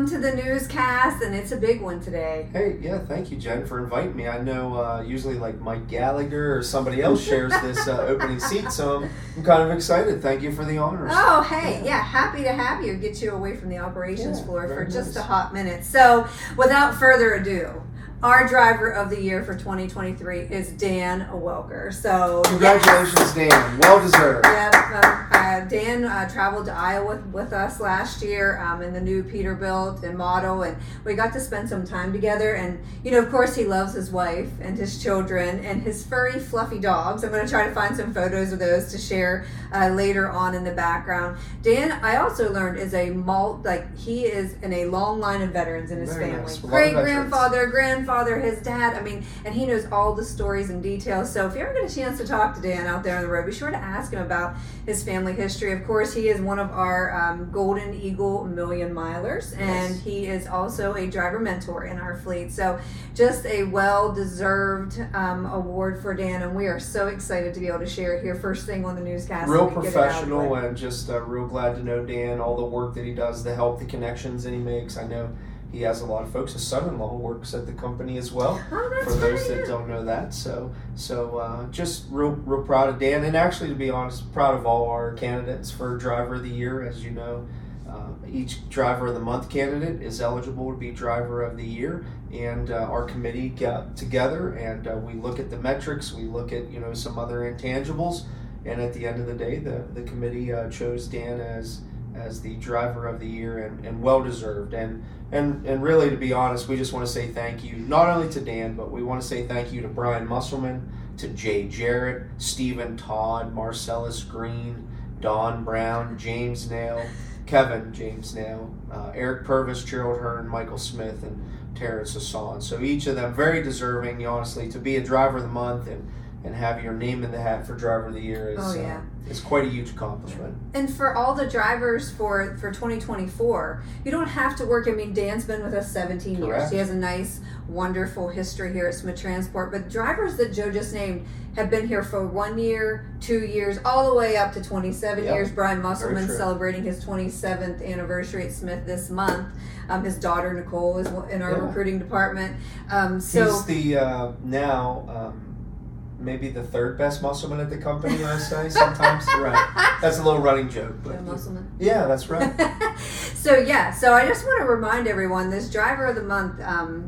to the newscast, and it's a big one today. Hey, yeah, thank you, Jen, for inviting me. I know usually like Mike Gallagher or somebody else shares this opening seat, so I'm kind of excited. Thank you for the honors. Oh, hey, yeah, happy to have you. Get you away from the operations floor for just nice. a hot minute. So, without further ado, our driver of the year for 2023 is Dan Welker. So congratulations, Dan. Well deserved. Dan traveled to Iowa with us last year in the new Peterbilt and model, and we got to spend some time together. And of course, he loves his wife and his children and his furry, fluffy dogs. I'm going to try to find some photos of those to share later on in the background. Dan, I also learned, is he is in a long line of veterans in his Very family. nice. Great grandfather, grandfather, his dad. And he knows all the stories and details. So if you ever get a chance to talk to Dan out there on the road, be sure to ask him about his family history. Of course, he is one of our Golden Eagle Million Milers, and he is also a driver mentor in our fleet. So just a well-deserved award for Dan, and we are so excited to be able to share it here first thing on the newscast. Real professional, and just real glad to know Dan, all the work that he does to help, the connections that he makes. I know he has a lot of folks. His son-in-law works at the company as well. Oh, that's for those that don't know that. So just real proud of Dan, and actually, to be honest, proud of all our candidates for Driver of the Year. As you know, each Driver of the Month candidate is eligible to be Driver of the Year, and our committee got together and we look at the metrics, we look at some other intangibles, and at the end of the day, the committee chose Dan as the Driver of the Year, and well deserved. And really, to be honest, we just want to say thank you, not only to Dan, but we want to say thank you to Brian Musselman, to Jay Jarrett, Stephen Todd, Marcellus Green, Don Brown, James Nail, Kevin James Nail, Eric Purvis, Gerald Hearn, Michael Smith, and Terrence Hassan. So each of them very deserving, honestly, to be a Driver of the Month and have your name in the hat for Driver of the Year is quite a huge accomplishment. And for all the drivers for 2024, you don't have to work. I mean, Dan's been with us 17 years. He has a nice, wonderful history here at Smith Transport. But drivers that Joe just named have been here for 1 year, 2 years, all the way up to 27 years. Brian Musselman celebrating his 27th anniversary at Smith this month. His daughter, Nicole, is in our recruiting department. He's the maybe the third best Musselman at the company, I say sometimes. Right. That's a little running joke. But Musselman? Yeah, that's right. So I just want to remind everyone, this Driver of the Month,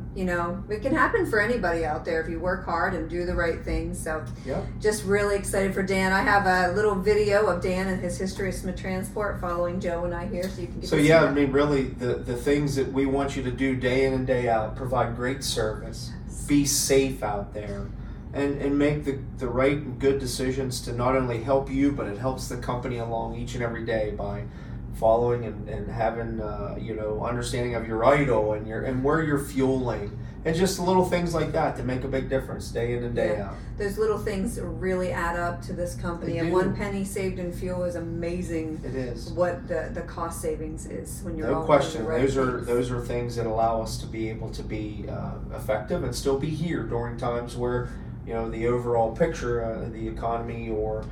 it can happen for anybody out there if you work hard and do the right things. So just really excited for Dan. I have a little video of Dan and his history of Smith Transport following Joe and I here, so you can get to see that. I mean, really, the things that we want you to do day in and day out, provide great service, be safe out there, and make the right and good decisions to not only help you, but it helps the company along each and every day by following and having understanding of your idle and where you're fueling, and just little things like that to make a big difference day in and day out. Those little things really add up to this company, and 1 penny saved in fuel is amazing. It is what the cost savings is when you're no all question. Doing the right Those are things that allow us to be able to be effective and still be here during times where the overall picture, the economy or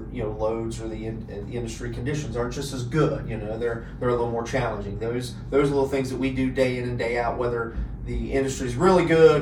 loads or the industry conditions aren't just as good. They're a little more challenging. Those little things that we do day in and day out, whether the industry's really good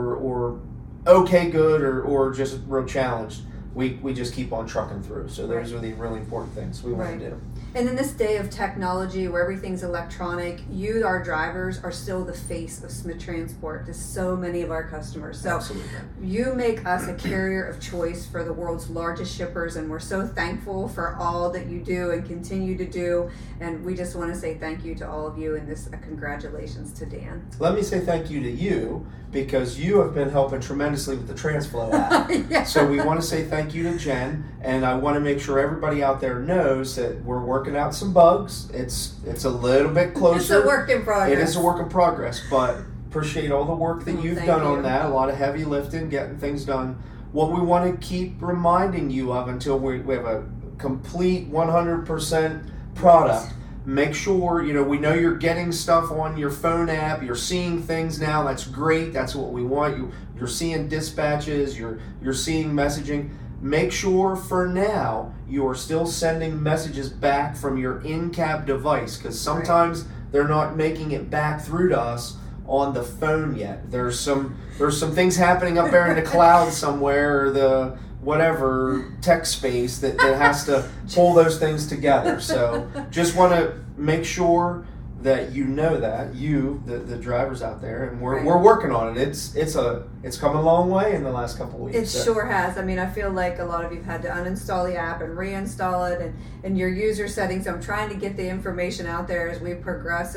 or okay good or just real challenged, we just keep on trucking through. So those are the really important things we want to do. And in this day of technology where everything's electronic, you, our drivers, are still the face of Smith Transport to so many of our customers. So Absolutely. You make us a carrier of choice for the world's largest shippers, and we're so thankful for all that you do and continue to do. And we just want to say thank you to all of you, and congratulations to Dan. Let me say thank you to you, because you have been helping tremendously with the TransFlow app. So we want to say thank you to Jen, and I want to make sure everybody out there knows that we're working out some bugs. It's a little bit closer. It's a work in progress. It is a work in progress, but appreciate all the work that you've done on that. A lot of heavy lifting, getting things done. What we want to keep reminding you of until we have a complete 100% product. Make sure, we know you're getting stuff on your phone app. You're seeing things now. That's great. That's what we want. You're seeing dispatches. You're seeing messaging. Make sure for now you are still sending messages back from your in-cab device, because sometimes they're not making it back through to us on the phone yet. There's some things happening up there in the cloud somewhere, or the whatever tech space that has to pull those things together. So just want to make sure that you know that, the drivers out there, and we're working on it. It's come a long way in the last couple of weeks. It sure has. I mean, I feel like a lot of you've had to uninstall the app and reinstall it, and your user settings. I'm trying to get the information out there as we progress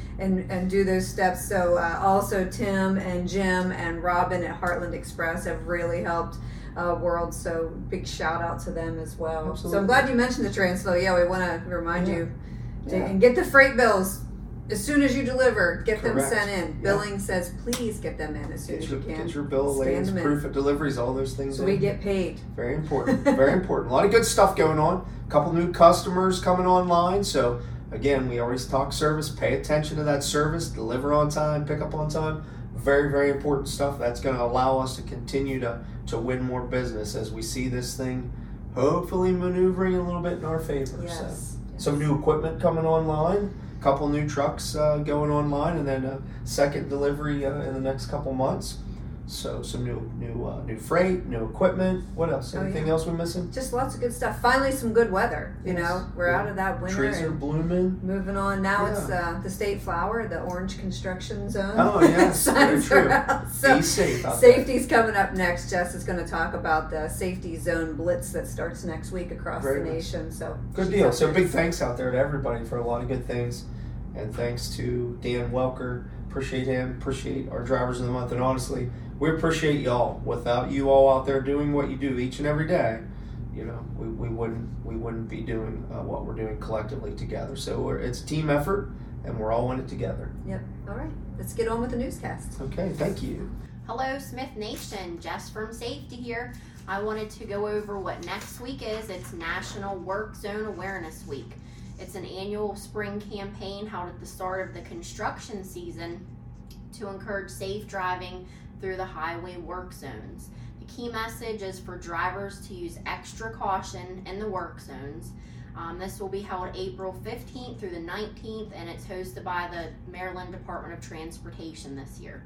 and do those steps. So also Tim and Jim and Robin at Heartland Express have really helped World. So big shout out to them as well. Absolutely. So I'm glad you mentioned the Transflow. Yeah, we want to remind you and get the freight bills. As soon as you deliver, get them sent in. Billing says, please get them in as soon as you can. Get your bill of lading, proof of deliveries, all those things. So we get paid. Very important. Very important. A lot of good stuff going on. A couple new customers coming online. So again, we always talk service. Pay attention to that service. Deliver on time. Pick up on time. Very, very important stuff. That's going to allow us to continue to win more business as we see this thing hopefully maneuvering a little bit in our favor. Yes. Some new equipment coming online. Couple new trucks going online, and then a second delivery in the next couple months. So some new freight, new equipment. What else? Anything else we're missing? Just lots of good stuff. Finally, some good weather. You know, we're out of that winter. Trees are blooming. Moving on. Now it's the state flower, the orange construction zone. Oh yes, very true. So be safe out safety's coming up next. Jess is going to talk about the safety zone blitz that starts next week across the nation. So good deal. So big thanks out there to everybody for a lot of good things, and thanks to Dan Welker. Appreciate him. Appreciate our drivers of the month, and honestly, we appreciate y'all. Without you all out there doing what you do each and every day, you know, we wouldn't be doing what we're doing collectively together. So it's a team effort, and we're all in it together. Yep. All right. Let's get on with the newscast. Okay. Thank you. Hello, Smith Nation. Jess from Safety here. I wanted to go over what next week is. It's National Work Zone Awareness Week. It's an annual spring campaign held at the start of the construction season to encourage safe driving through the highway work zones. The key message is for drivers to use extra caution in the work zones. This will be held April 15th through the 19th, and it's hosted by the Maryland Department of Transportation this year.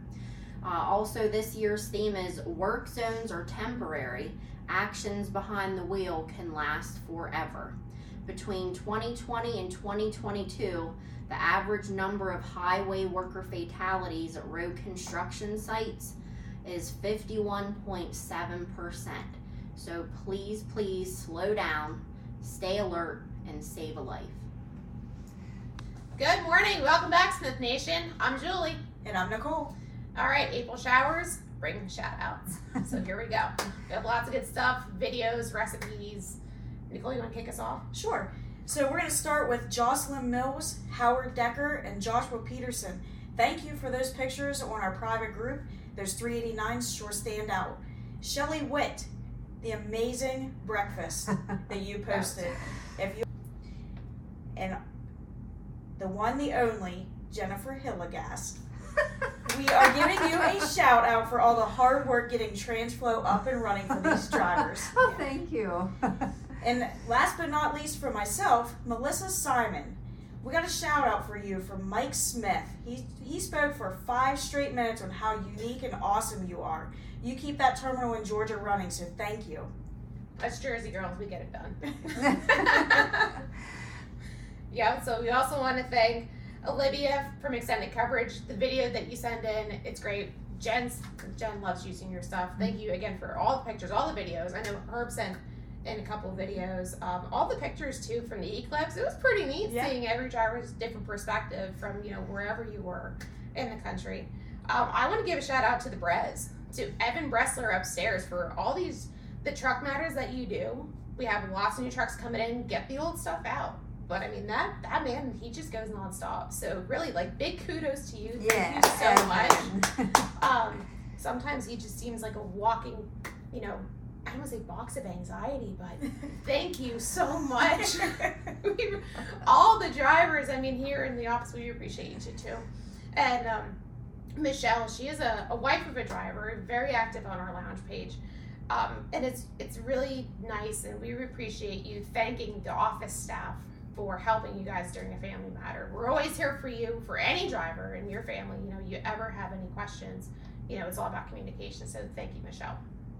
Also, this year's theme is Work Zones are temporary. Actions behind the wheel can last forever. Between 2020 and 2022, the average number of highway worker fatalities at road construction sites is 51.7%. So please slow down, stay alert, and save a life. Good morning. Welcome back, Smith Nation. I'm Julie. And I'm Nicole. All right, April showers, bring shout outs. So here we go. We have lots of good stuff, videos, recipes. Nicole, you want to kick us off? Sure. So we're going to start with Jocelyn Mills, Howard Decker, and Joshua Peterson. Thank you for those pictures on our private group. Those 389s sure stand out. Shelley Witt, the amazing breakfast that you posted. And the one, the only, Jennifer Hilligast. We are giving you a shout out for all the hard work getting Transflow up and running for these drivers. Oh, thank you. And last but not least for myself, Melissa Simon. We got a shout out for you from Mike Smith. He spoke for 5 straight minutes on how unique and awesome you are. You keep that terminal in Georgia running, so thank you. Us Jersey girls, we get it done. Yeah, so we also want to thank Olivia from Extended Coverage. The video that you send in, it's great. Jen loves using your stuff. Thank you again for all the pictures, all the videos. I know Herb sent in a couple of videos. All the pictures too from the Eclipse. It was pretty neat seeing every driver's different perspective from, you know, wherever you were in the country. I want to give a shout out to the Brez, to Evan Bressler upstairs for all the truck matters that you do. We have lots of new trucks coming in. Get the old stuff out. But I mean, that man, he just goes nonstop. So really, like, big kudos to you. Thank you so much. Sometimes he just seems like a walking, you know, I don't want to say box of anxiety, but thank you so much. All the drivers, I mean, here in the office, we appreciate you too. And Michelle, she is a wife of a driver, very active on our lounge page. And it's really nice, and we appreciate you thanking the office staff for helping you guys during a family matter. We're always here for you, for any driver in your family. You know, you ever have any questions, you know, it's all about communication. So thank you, Michelle.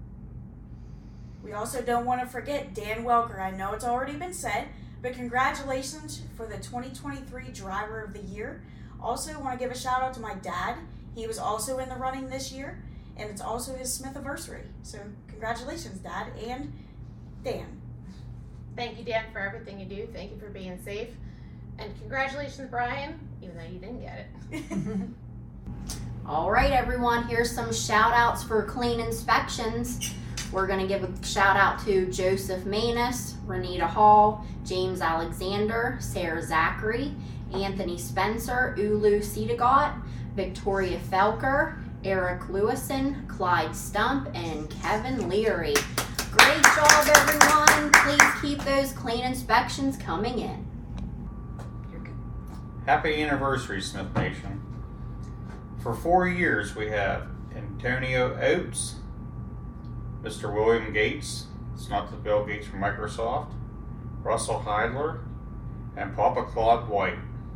We also don't want to forget Dan Welker. I know it's already been said, but congratulations for the 2023 Driver of the Year. Also want to give a shout out to my dad. He was also in the running this year, and it's also his Smithiversary. So congratulations, Dad and Dan. Thank you, Dan, for everything you do. Thank you for being safe. And congratulations, Brian, even though you didn't get it. All right, everyone, here's some shout outs for clean inspections. We're going to give a shout out to Joseph Manus, Renita Hall, James Alexander, Sarah Zachary, Anthony Spencer, Ulu Sedagot, Victoria Felker, Eric Lewison, Clyde Stump, and Kevin Leary. Great job, everyone. Please keep those clean inspections coming in. Happy anniversary, Smith Nation. For 4 years, we have Antonio Oates, Mr. William Gates, it's not the Bill Gates from Microsoft, Russell Heidler, and Papa Claude White.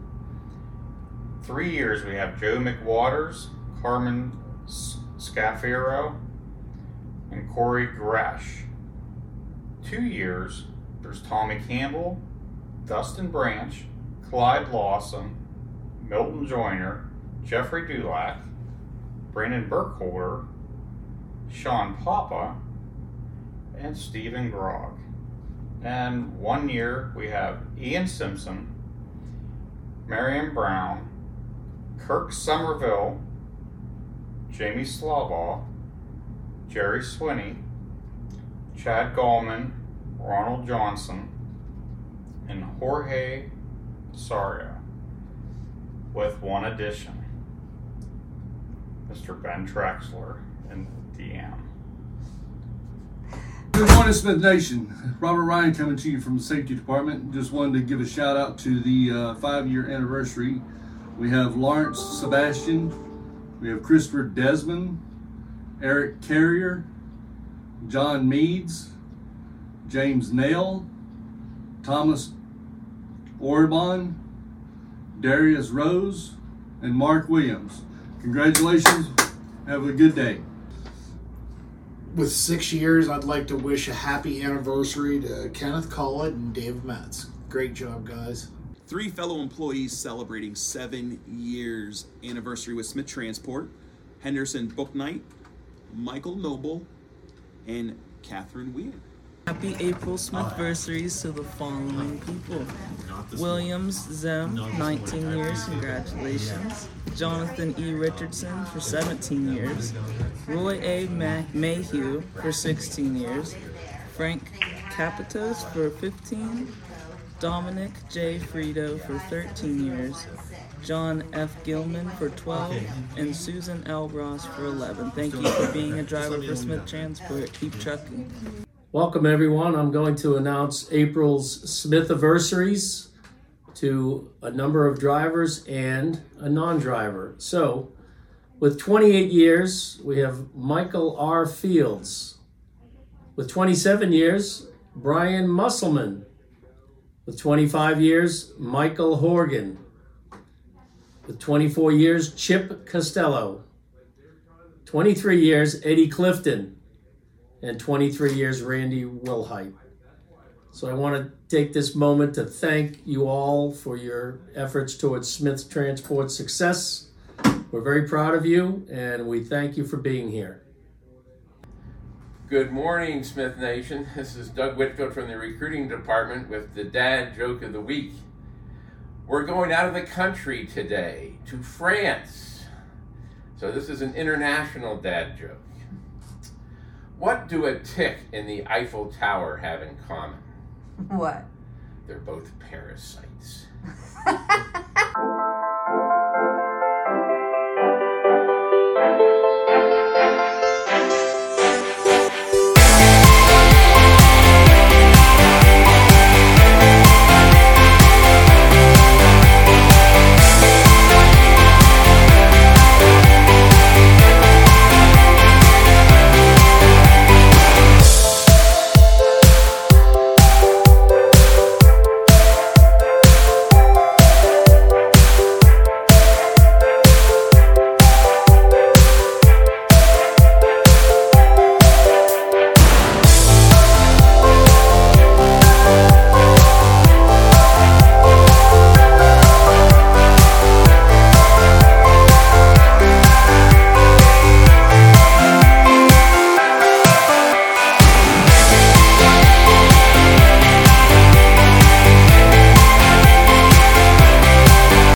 3 years, we have Joe McWaters, Carmen Scafero, and Corey Gresh. 2 years, there's Tommy Campbell, Dustin Branch, Clyde Lawson, Milton Joyner, Jeffrey Dulac, Brandon Burkholder, Sean Papa, and Stephen Grogg. And 1 year, we have Ian Simpson, Marion Brown, Kirk Somerville, Jamie Slaubaugh, Jerry Swinney, Chad Gallman, Ronald Johnson, and Jorge Saria, with one addition, Mr. Ben Traxler and Deanne. Good morning, Smith Nation. Robert Ryan coming to you from the Safety Department. Just wanted to give a shout out to the 5-year anniversary. We have Lawrence Sebastian, we have Christopher Desmond, Eric Carrier, John Meads, James Nail, Thomas Orban, Darius Rose, and Mark Williams. Congratulations. Have a good day. With 6 years, I'd like to wish a happy anniversary to Kenneth Collett and Dave Metz. Great job, guys. 3 fellow employees celebrating 7 years anniversary with Smith Transport: Henderson Booknight, Michael Noble, and Catherine Weir. Happy April Smithversaries to the following people: Williams Zem, 19 years, congratulations. Jonathan E. Richardson for 17 years. Roy A. Mayhew for 16 years. Frank Capitos for 15. Dominic J. Frito for 13 years. John F. Gilman for 12, and Susan L. Ross for 11. Thank you for being a driver for Smith Transport. Keep trucking. Welcome, everyone. I'm going to announce April's Smithiversaries to a number of drivers and a non-driver. So, with 28 years, we have Michael R. Fields. With 27 years, Brian Musselman. With 25 years, Michael Horgan. With 24 years, Chip Costello. 23 years, Eddie Clifton. And 23 years, Randy Wilhite. So I want to take this moment to thank you all for your efforts towards Smith Transport's success. We're very proud of you, and we thank you for being here. Good morning, Smith Nation. This is Doug Whitfield from the recruiting department with the Dad Joke of the Week. We're going out of the country today to France. So this is an international dad joke. What do a tick and the Eiffel Tower have in common? What? They're both parasites.